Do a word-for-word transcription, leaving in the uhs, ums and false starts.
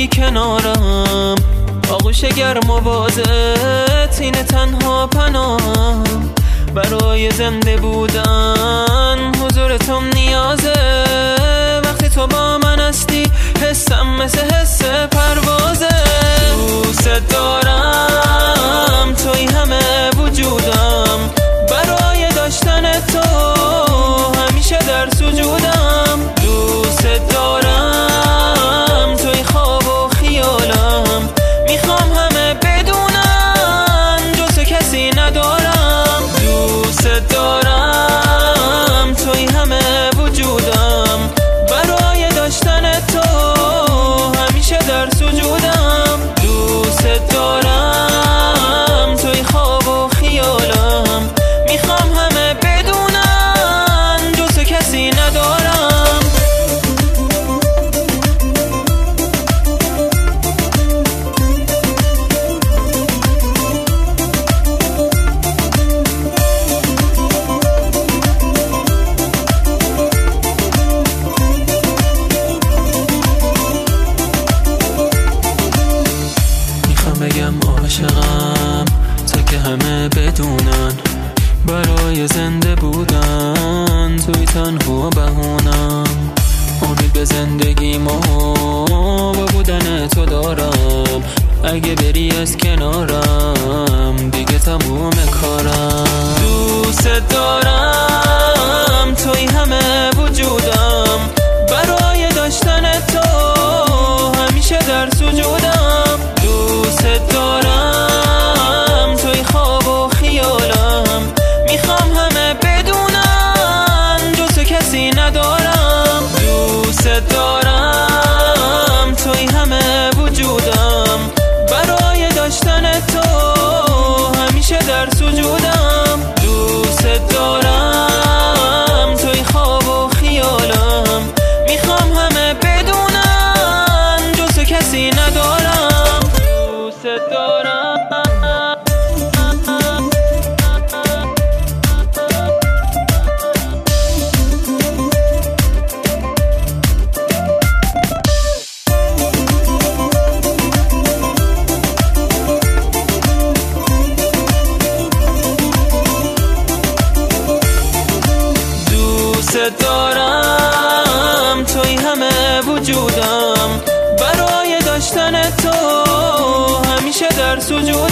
باشی کنارم، آغوش گرم و بازت اینه تنها پناهم. برای زنده بودن حضور تو نیازه، وقتی تو با من هستی حسم مثل حس پروازه. دوست دارم توی همه وجودم، برای داشتن تو همیشه در سجودم. دوست دارم توی خواب و خیالم، میخوام همه بدونن جز تو کسی ندارم. دوست دارم توی همه وجودم، برای داشتن تو همیشه در سجودم. دوست دارم توی خواب و خیالم، میخوام همه بدونن جز تو کسی ندارم. بگم عاشقم تا که همه بدونن، برای زنده بودن توی تنها بهونم. امید به زندگیم و با بودن تو دارم، اگه بری از کنارم دیگه تموم کارم. دوست دارم توی همه وجودم، برای داشتن تو همیشه در سجودم. دوست دارم توی خواب و خیالم، میخوام همه بدونن جز تو کسی ندارم. دوست دارم توی همه وجودم، برای داشتن تو همیشه در سجودم. دوست دارم توی خواب و خیالم، میخوام همه بدونن جز تو کسی ندارم. دوست دارم دوست دارم توی همه وجودم، برای داشتن تو همیشه در سجود